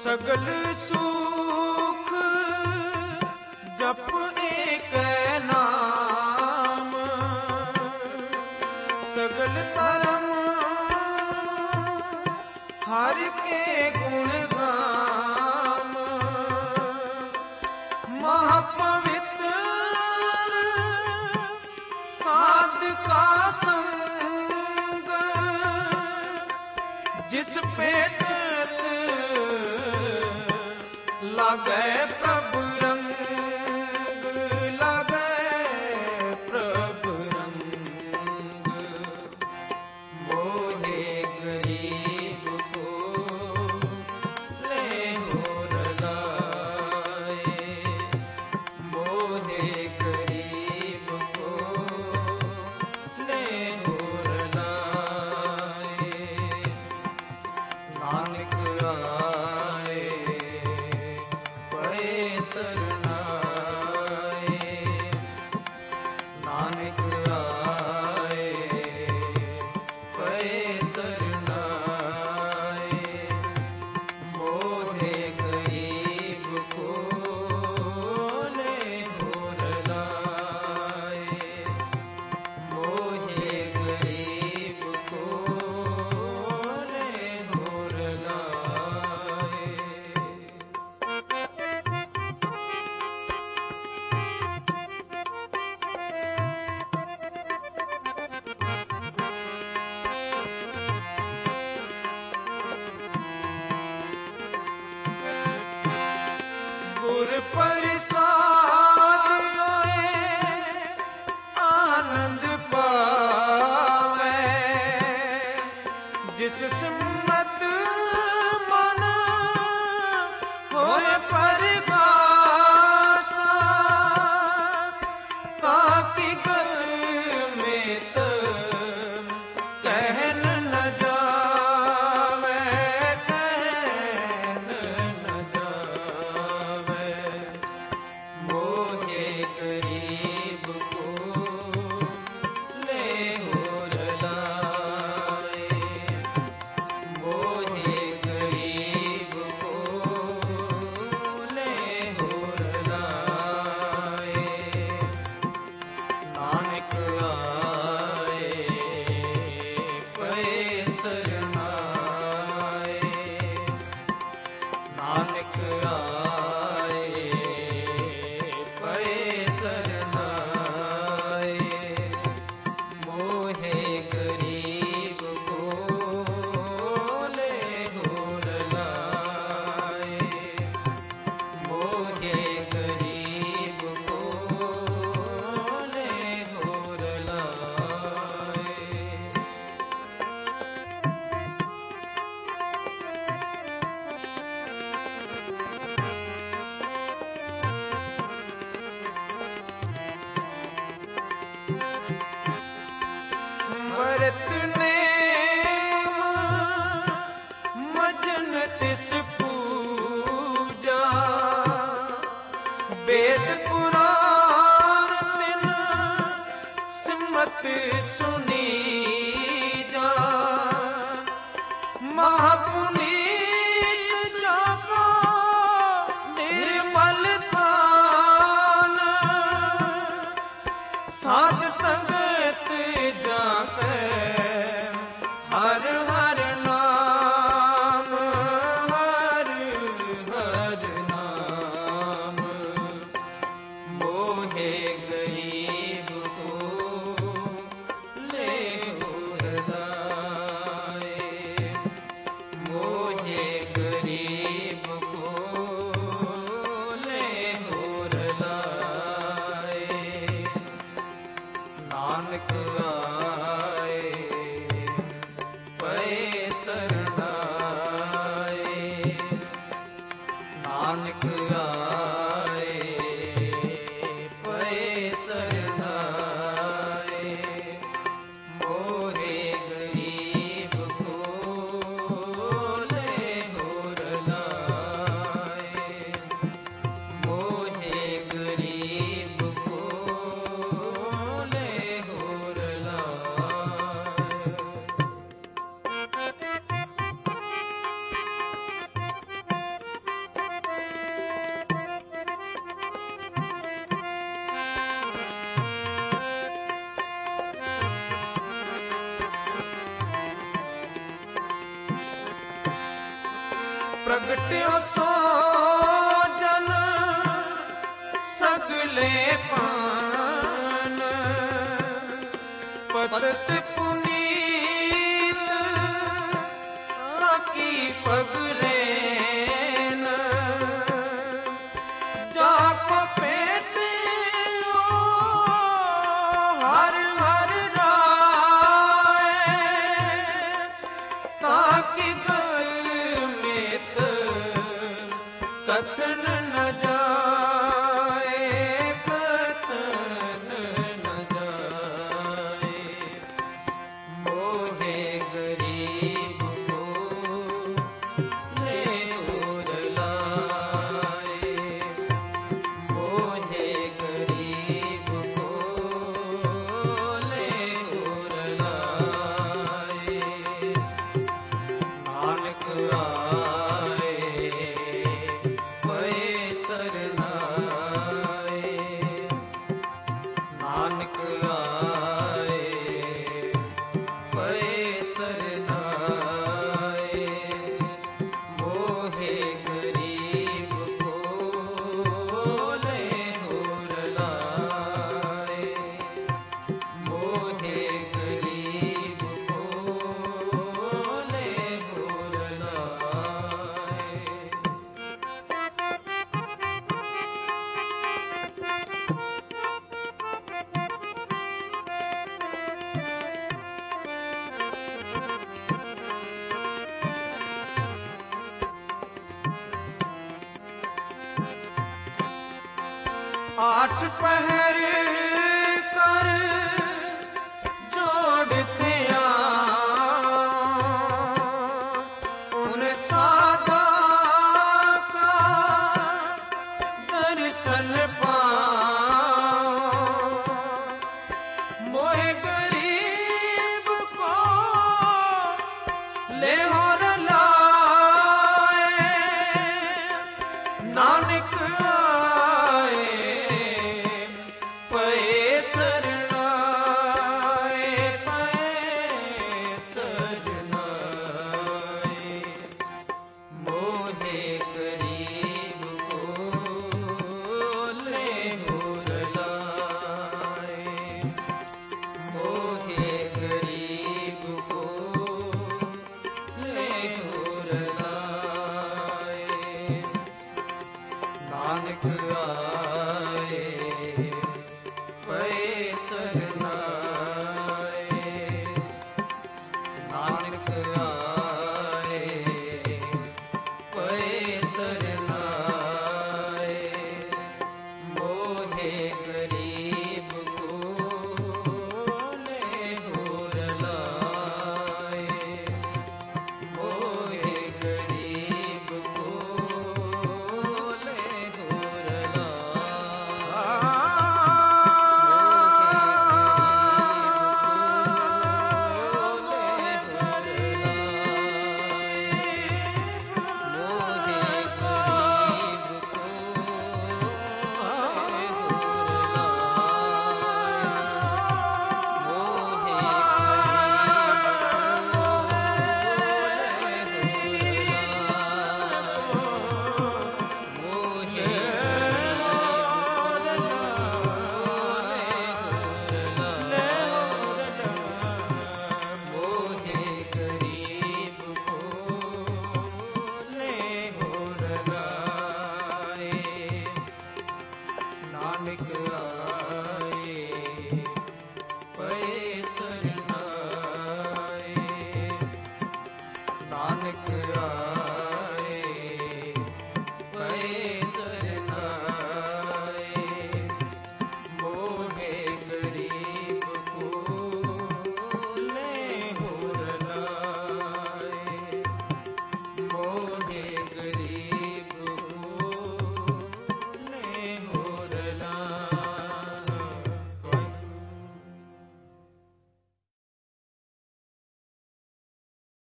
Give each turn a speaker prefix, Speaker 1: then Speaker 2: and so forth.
Speaker 1: सगल सुख जप एक नाम, सगल धर्म हर के गुण गाम। महापवित्र साध का संग, जिस पेट लागे प्रभु रंग, लागे प्रभु रंग। मोहे गरीब को ले हो रलाए, मोहे गरीब को ले हो रलाए। नानक आए शरणाए, नानक आए पै शरणाए। मोहे गरीब को ले हो रलाए, मोहे गरीब को ले हो रलाए। गुर प्रसाद आनंद पावे, जिस सिमरत मन होए परगासा। ताकि गल में तो कहन न जावे, कहन न जावे। मोहे गरीब को ले हो रलाए, मोहे गरीब को ले हो रलाए। नानक आए पै शरणाए, नानक आए पै शरणाए। मोहे गरीब को ले हो रलाए, मोहे गरीब को ले हो रलाए। व्रत नेम मजन तिस पूजा, वेद पुराण तिन सिमरत सुनी जा। महापुनीत जागा निर्मल थान, साध संगत जापै हर हर नाम, हर हर नाम। मोहे गरीब को ले हो रलाए, मोहे गरीब को ले हो रलाए। नानक आए पै प्रगट्यो सो जन सगले पान पतत पुनीत ताकी पगले न जाको पेटे हर हर राय ताकि गल में कथन न जाए कथन न जाए मोहे गरीब को ले उर लाए मोहे गरीब को ले उर लाए नानक आए नानक आए पए सरनाए मोहे गरीब को ले उर लाए मोहे गरीब को ले उर लाए। आठ पहर कर जोड़ते उन सादा का दर्शन पाओ मोहे गरीब को ले और लाए नानक नानक आए पए सरनाए नानक आए